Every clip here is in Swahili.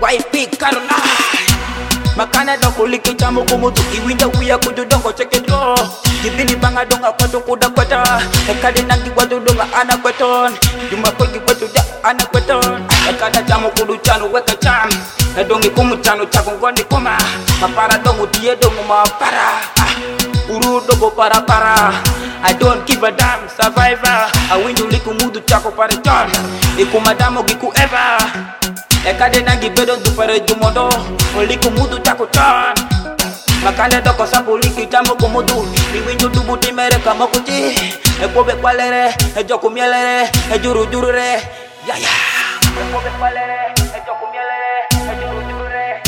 YP Caroline. Makana dongo liki chamu kumutu iwinda uya kudu dongo cheke dro. Jibini banga donga kwatu kuda kwata. Ekade nangi watu donga ana kweton. Juma kogi watu da ana kweton. Ekada chamu kudu chanu weka cham. Edongi kumu chanu chako ngondi koma. Mapara dongo diye dongo mapara. Uru dongo para para. I don't give a damn, survivor. I win you liku mudu chako pare chon. Iku madamo giku ever. Ekade nangi bedo du pare jumodo. Liku mudu chako chon. Makande doko sapu liki chamo kumudu. Iwinju dubu timere kama kuti. Ekobe kwalere, ejoku mielere, ejuru juru re. Ya ya. Ekobe kwalere, ejoku mielere, ejuru juru re.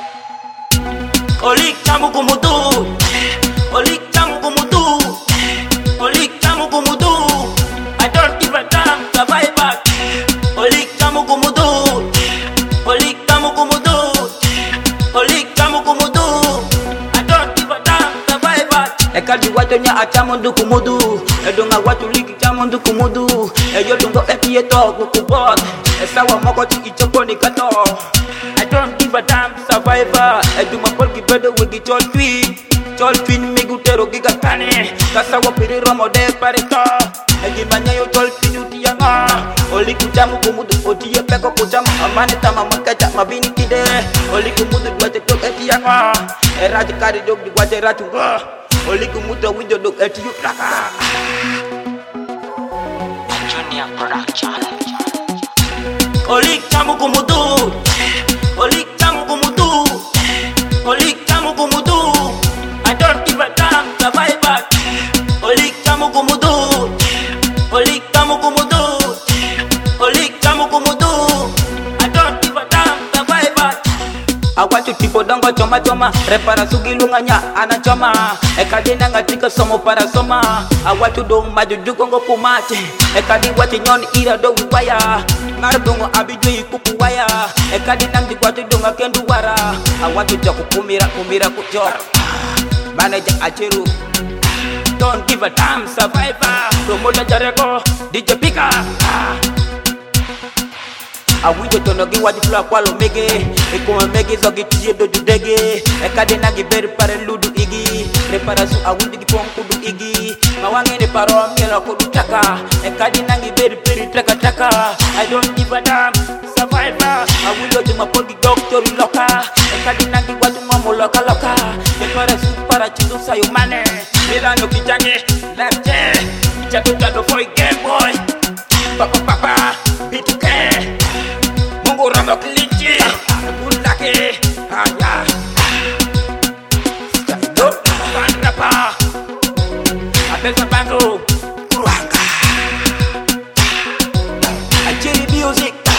Olik chamo kumudu. Olik chamo kumudu. Olik chamo kumudu. I don't give a damn, survivor. Olik chamo kumudu. Olik chamo kumudu. Olik chamo kumudu. I don't give a damn, survivor. Ekadi watu nya achamo nduku mudu. Edonga watu liki chamo nduku mudu. Eyo dungo ekiye to kukubot. Esawa moko ti ichoko ni kato. I don't give a damn, survivor. Eduma polki bedo wigi chol tweet. Chol fin migutero giga kane. Kasawa piri romo de parito. Egi manyayo chol fin utiyanga. Oli kujamu kumudu odiye peko kujamu. Amane tama makaja mabini kide. Oli kumudu duwate tok etiyanga. Eraji kari dog di waje ratu. Oli kumudu window dog etiyu plaka. Junior Production. Oli chamu kumudu. Oli chamu kumudu. Oli chamu kumudu. I don't give a damn, survivor. Oli chamu kumudu. Oli chamu kumudu. Oli chamu kumudu. I don't give a damn, survivor. I want you people don't go choma choma. Repara sugi lunganya anachoma. Ekadi nanga tika somo para soma. I want you do majuju kongo pumate. Ekadi wati nyon ira do waya. Nardongo abijui kuku waya. Ekadi nangi wati donga kendu wara. I want you jaku kumira kuchora. Manager Acheru. Don't give a damn, survivor. Promoter Jareko, DJ Pika. Awijo tonogi wadi fla kwalo mege. Ekuma mege zogi tiye do dege. Ekade nagi beri pare ludu igi. Repara su awindi gipong kudu igi. Mawange ne paro mela kudu taka. Ekade nangi beri taka taka. I don't give a damn, survivor. Awijo juma pogi doctor loka. Ekade nangi wadi mamo loka loka. Repara su para chido sayo mane. Milano kijange, lepte. Jato jato for game boy. Papa, B2K. Ramo Klinchi, Bulake, Aya, Stop, Bandrapa, Abesa Bango, Kuranga, Achiri Music.